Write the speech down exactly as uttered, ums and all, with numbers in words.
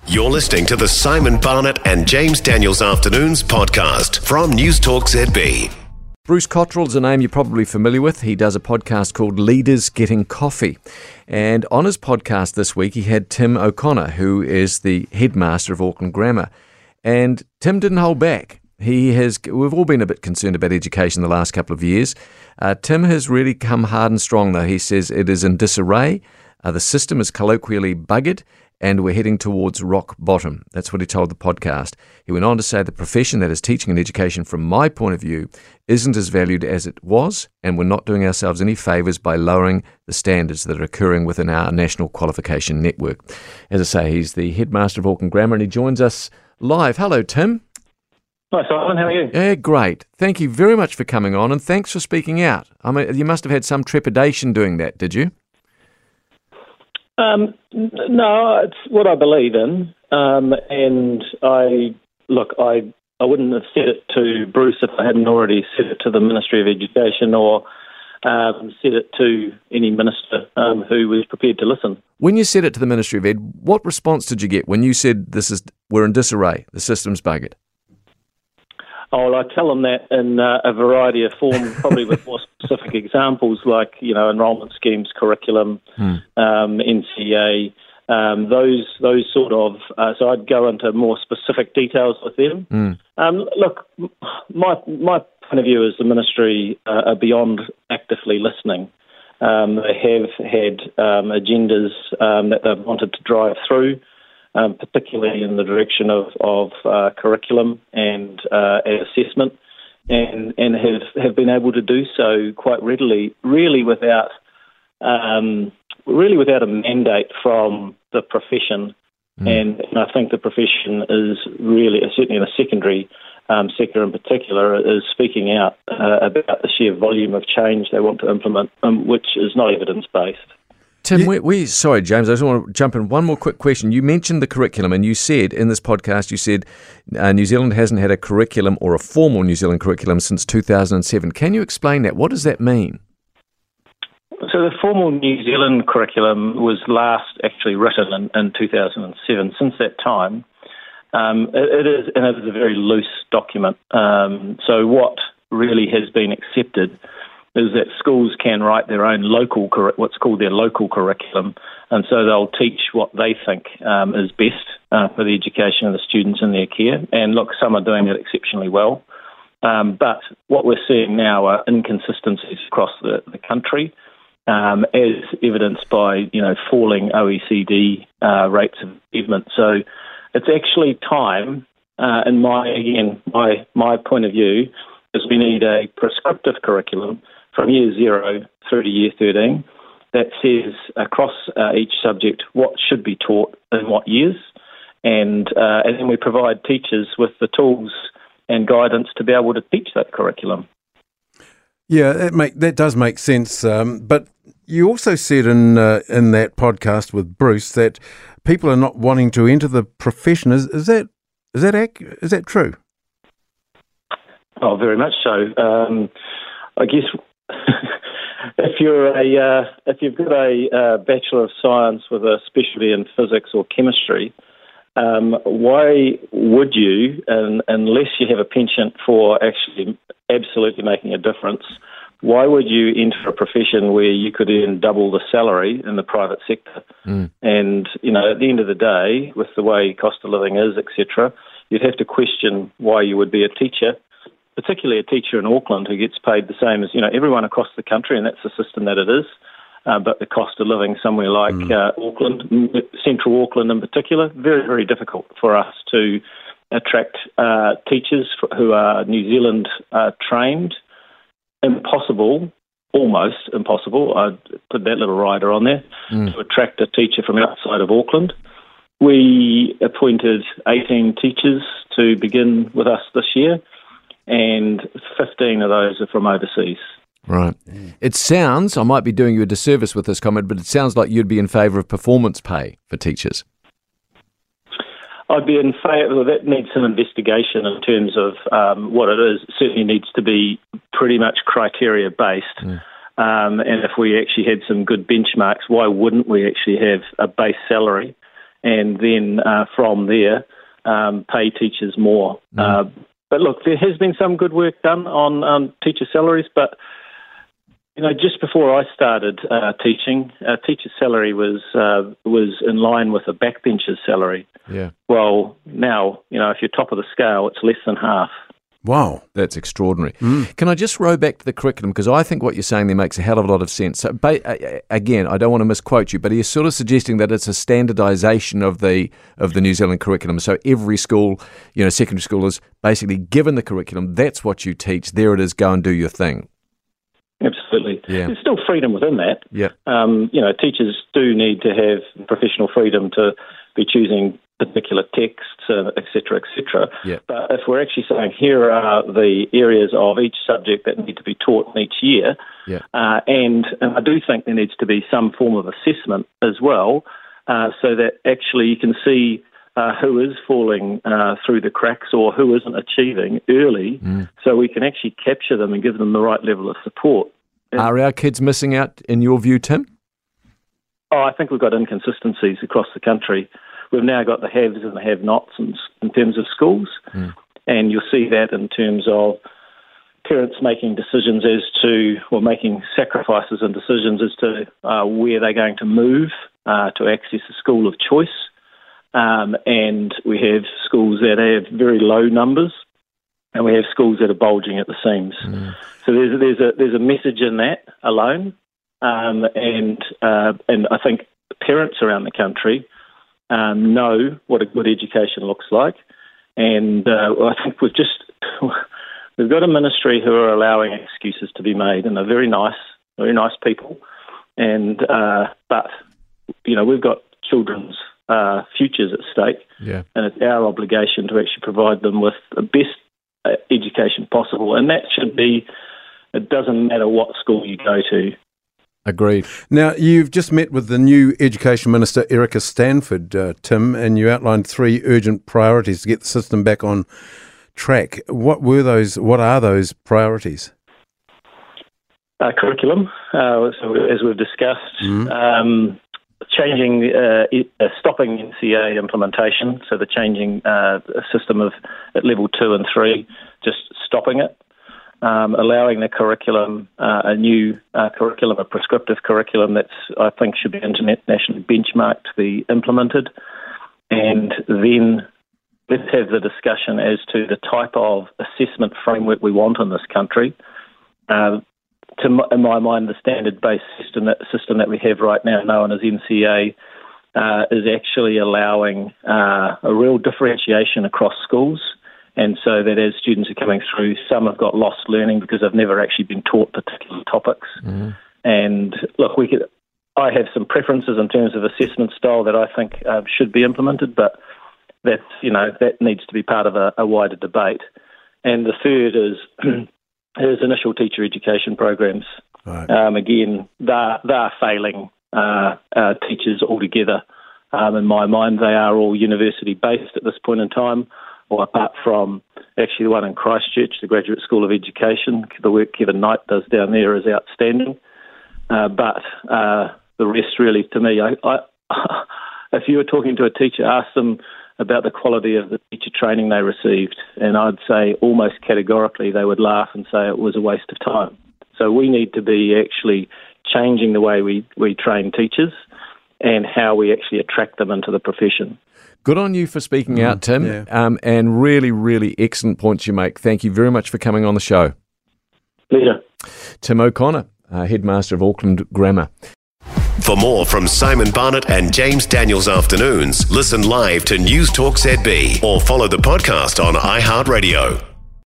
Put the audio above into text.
You're listening to the Simon Barnett and James Daniels Afternoons podcast from News Talk Z B. Bruce Cottrell is a name you're probably familiar with. He does a podcast called Leaders Getting Coffee. And on his podcast this week, he had Tim O'Connor, who is the headmaster of Auckland Grammar. And Tim didn't hold back. He has. We've all been a bit concerned about education the last couple of years. Uh, Tim has really come hard and strong, though. He says it is in disarray. Uh, the system is colloquially buggered, and we're heading towards rock bottom. That's what he told the podcast. He went on to say the profession, that is teaching and education, from my point of view, isn't as valued as it was, and we're not doing ourselves any favours by lowering the standards that are occurring within our national qualification network. As I say, he's the headmaster of Auckland Grammar, and he joins us live. Hello, Tim. Hi, Simon. How are you? Yeah, great. Thank you very much for coming on, and thanks for speaking out. I mean, you must have had some trepidation doing that, did you? Um, no, it's what I believe in, um, and I look. I I wouldn't have said it to Bruce if I hadn't already said it to the Ministry of Education or um, said it to any minister um, who was prepared to listen. When you said it to the Ministry of Ed, what response did you get when you said this is we're in disarray, the system's buggered? Oh, well, I tell them that in uh, a variety of forms, probably with more specific examples like, you know, enrolment schemes, curriculum, hmm. um, N C A, um, those those sort of. Uh, so I'd go into more specific details with them. Hmm. Um, look, my my point of view is the ministry uh, are beyond actively listening. Um, they have had um, agendas um, that they've wanted to drive through. Um, particularly in the direction of, of uh, curriculum and uh, assessment, and and have, have been able to do so quite readily, really without um, really without a mandate from the profession. Mm. And, and I think the profession is really, certainly in a secondary um, sector in particular, is speaking out uh, about the sheer volume of change they want to implement, um, which is not evidence-based. Tim, we, we sorry, James, I just want to jump in. One more quick question. You mentioned the curriculum, and you said in this podcast, you said uh, New Zealand hasn't had a curriculum or a formal New Zealand curriculum since two thousand seven. Can you explain that? What does that mean? So the formal New Zealand curriculum was last actually written in, in two thousand seven. Since that time, um, it, it is and it is a very loose document. Um, so what really has been accepted is that schools can write their own local, what's called their local curriculum, and so they'll teach what they think um, is best uh, for the education of the students in their care. And look, some are doing it exceptionally well, um, but what we're seeing now are inconsistencies across the, the country, um, as evidenced by you know falling O E C D uh, rates of achievement. So it's actually time, uh, in my again my my point of view, is we need a prescriptive curriculum from year zero through to year thirteen, that says across uh, each subject what should be taught in what years, and uh, and then we provide teachers with the tools and guidance to be able to teach that curriculum. Yeah, that make that does make sense. Um, but you also said in uh, in that podcast with Bruce that people are not wanting to enter the profession. Is, is that is that ac- is that true? Oh, very much so. Um, I guess. If you're a, uh, if you've got a uh, Bachelor of Science with a specialty in physics or chemistry, um, why would you, um, unless you have a penchant for actually absolutely making a difference, why would you enter a profession where you could earn double the salary in the private sector? Mm. And, you know, at the end of the day, with the way cost of living is, et cetera, you'd have to question why you would be a teacher, particularly a teacher in Auckland who gets paid the same as, you know, everyone across the country, and that's the system that it is. Uh, but the cost of living somewhere like mm. uh, Auckland, central Auckland in particular, very, very difficult for us to attract uh, teachers who are New Zealand uh, trained. Impossible, almost impossible, I'd put that little rider on there, mm. to attract a teacher from outside of Auckland. We appointed eighteen teachers to begin with us this year, and fifteen of those are from overseas. Right. It sounds, I might be doing you a disservice with this comment, but it sounds like you'd be in favour of performance pay for teachers. I'd be in favour. That needs some investigation in terms of um, what it is. It certainly needs to be pretty much criteria-based. Mm. Um, and if we actually had some good benchmarks, why wouldn't we actually have a base salary and then uh, from there um, pay teachers more. Mm. Uh, but look, there has been some good work done on um, teacher salaries, but you know, just before I started uh, teaching, a teacher's salary was uh, was in line with a backbencher's salary. Yeah. Well, now, you know, if you're top of the scale, it's less than half. Wow. That's extraordinary. Mm. Can I just row back to the curriculum? Because I think what you're saying there makes a hell of a lot of sense. So, ba- again, I don't want to misquote you, but you're sort of suggesting that it's a standardisation of the of the New Zealand curriculum. So every school, you know, secondary school is basically given the curriculum. That's what you teach. There it is. Go and do your thing. Absolutely. Yeah. There's still freedom within that. Yeah. Um, you know, teachers do need to have professional freedom to be choosing particular texts, uh, et cetera, et cetera. Yeah. But if we're actually saying here are the areas of each subject that need to be taught in each year, yeah. uh, and, and I do think there needs to be some form of assessment as well, uh, so that actually you can see Uh, who is falling uh, through the cracks or who isn't achieving early, mm. so we can actually capture them and give them the right level of support. And Are our kids missing out, in your view, Tim? Oh, I think we've got inconsistencies across the country. We've now got the haves and the have-nots in, in terms of schools, mm. and you'll see that in terms of parents making decisions as to, or making sacrifices and decisions as to uh, where they're going to move uh, to access a school of choice. Um, and we have schools that have very low numbers, and we have schools that are bulging at the seams. Mm. So there's there's a there's a message in that alone, um, and uh, and I think parents around the country um, know what a good education looks like, and uh, I think we've just we've got a ministry who are allowing excuses to be made, and they're very nice, very nice people, and uh, but you know we've got children's Uh, futures at stake, yeah. and it's our obligation to actually provide them with the best uh, education possible, and that should be, it doesn't matter what school you go to. Agreed. Now, you've just met with the new Education Minister, Erica Stanford, uh, Tim, and you outlined three urgent priorities to get the system back on track. What were those, what are those priorities? Uh, curriculum, uh, so as we've discussed, Mm. um, changing, uh, uh, stopping N C A implementation, so the changing uh, system of at level two and three, just stopping it, um, allowing the curriculum, uh, a new uh, curriculum, a prescriptive curriculum that's, I think, should be internationally benchmarked to be implemented, and then let's have the discussion as to the type of assessment framework we want in this country. Uh, To my, in my mind, the standard-based system that, system that we have right now, known as N C A, uh, is actually allowing uh, a real differentiation across schools, and so that as students are coming through, some have got lost learning because they've never actually been taught particular topics. Mm. And look, we could, I have some preferences in terms of assessment style that I think uh, should be implemented, but that's, you know, that needs to be part of a, a wider debate. And the third is is initial teacher education programs. Right. Um, again, they're, they're failing uh, uh, teachers altogether. Um, in my mind, they are all university-based at this point in time, or apart from actually the one in Christchurch, the Graduate School of Education. The work Kevin Knight does down there is outstanding. Uh, but uh, the rest really, to me, I, I, if you were talking to a teacher, ask them about the quality of the teacher training they received, and I'd say almost categorically they would laugh and say it was a waste of time. So we need to be actually changing the way we, we train teachers and how we actually attract them into the profession. Good on you for speaking mm, out, Tim, yeah. um, and really, really excellent points you make. Thank you very much for coming on the show. Pleasure. Tim O'Connor, uh, Headmaster of Auckland Grammar. For more from Simon Barnett and James Daniels Afternoons, listen live to News Talk Z B or follow the podcast on iHeartRadio.